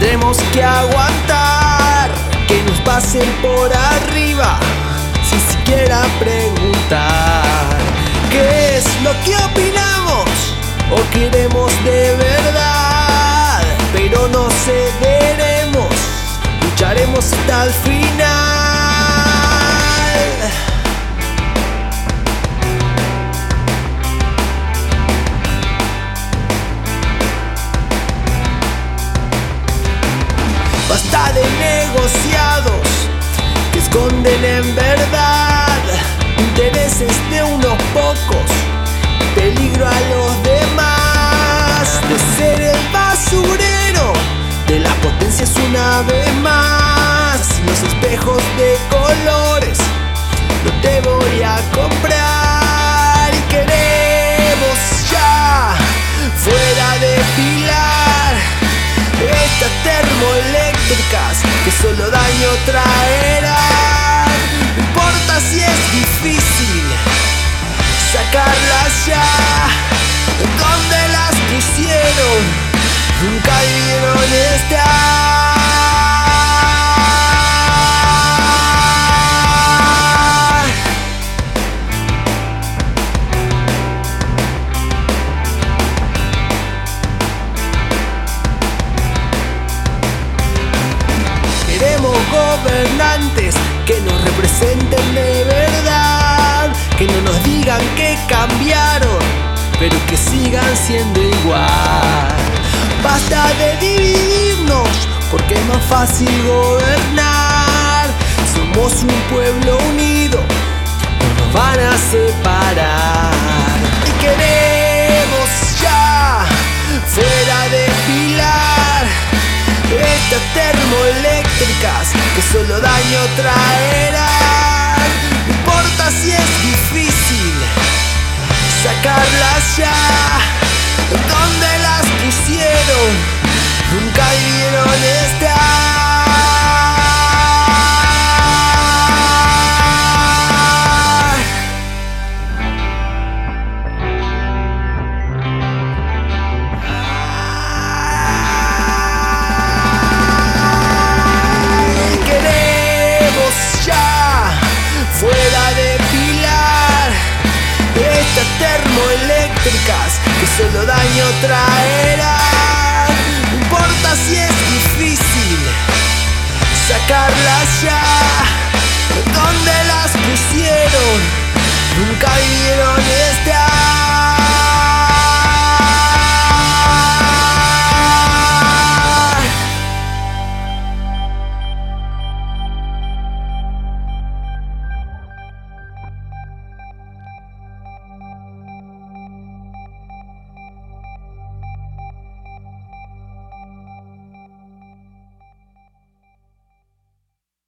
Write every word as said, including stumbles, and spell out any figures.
Tendremos que aguantar que nos pasen por arriba sin siquiera preguntar qué es lo que opinamos o queremos de verdad. Pero no cederemos, lucharemos hasta el final. Basta de negociados que esconden en verdad intereses de unos pocos, peligro a los demás. De ser el basurero de las potencias una vez más. Los espejos de colores no te voy a comprar. Y queremos ya fuera de pilar estas termoeléctricas que solo daño traerán. No importa si es difícil sacarlas ya. Donde las pusieron nunca debieron estar. Queremos gobernantes que nos representen de verdad, que no nos digan que cambiaron, pero que sigan siendo igual. Basta de dividirnos, porque es más fácil gobernar. Somos un pueblo unido, no nos van a separar. Y queremos ya fuera de pilar estas termoeléctricas que solo daño traerán. No importa si es difícil sacarlas ya. Donde las pusieron nunca debieron estar. Ay, queremos ya fuera de pilar estas termoeléctricas que solo daño traen.